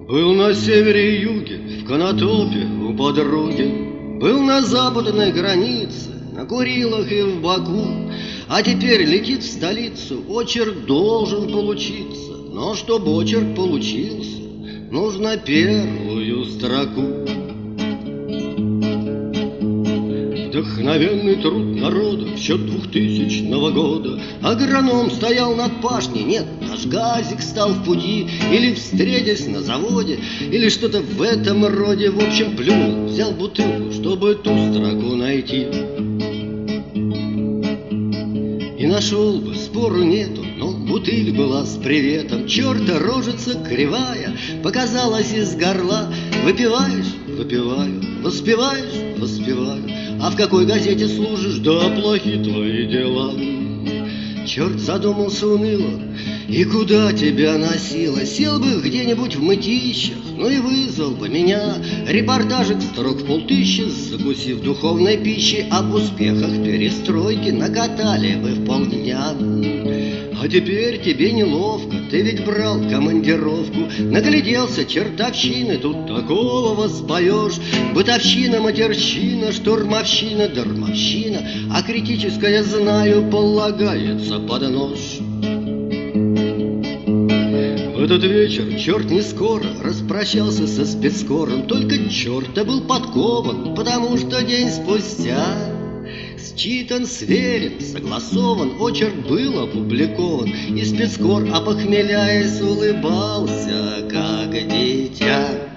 Был на севере и юге, в Конотопе у подруги, был на западной границе, на Курилах и в Баку. А теперь летит в столицу, очерк должен получиться. Но чтобы очерк получился, нужно первую строку. Вдохновенный труд народа в счет 2000 года. Агроном стоял над пашней, нет, наш газик стал в пути. Или встретясь на заводе, или что-то в этом роде. В общем, плюнул, взял бутылку, чтобы ту строку найти. И нашел бы, спору нету, но бутыль была с приветом. Черта рожица кривая показалась из горла. Выпиваешь? Выпиваю. Воспеваешь? Воспеваю. А в какой газете служишь? Да плохи твои дела. Черт задумался уныло, и куда тебя носило? Сел бы где-нибудь в мытищах, ну и вызвал бы меня. Репортажик строк в 5000, закусив духовной пищей. Об успехах перестройки накатали бы в полдня. А теперь тебе неловко, ты ведь брал командировку. Нагляделся чертовщины, тут такого воспоешь. Бытовщина, матерщина, штурмовщина, дармовщина. А критическое, знаю, полагается под нож. В этот вечер черт не скоро распрощался со спецкором. Только черт-то был подкован, потому что день спустя считан, сверен, согласован, очерк был опубликован. И спецкор, опохмеляясь, улыбался, как дитя.